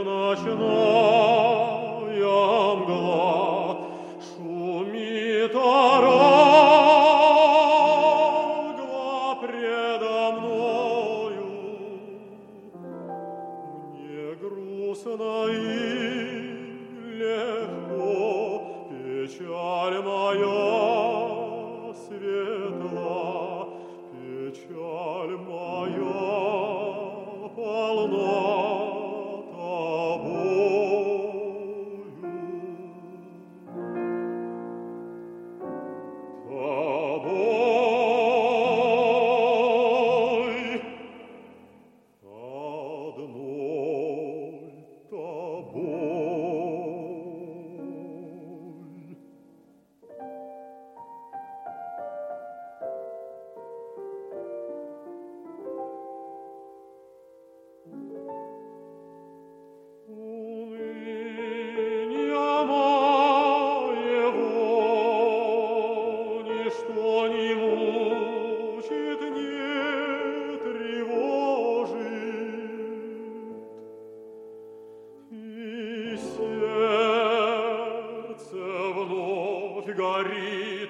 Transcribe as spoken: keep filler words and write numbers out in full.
ночная мгла, шумит орагва предо мною. Мне грустно и легко, печаль моя светла, печаль моя полна тобою. Тобой, одной тобой. Уныния моего ничто не мучит, не тревожит, и сердце вновь горит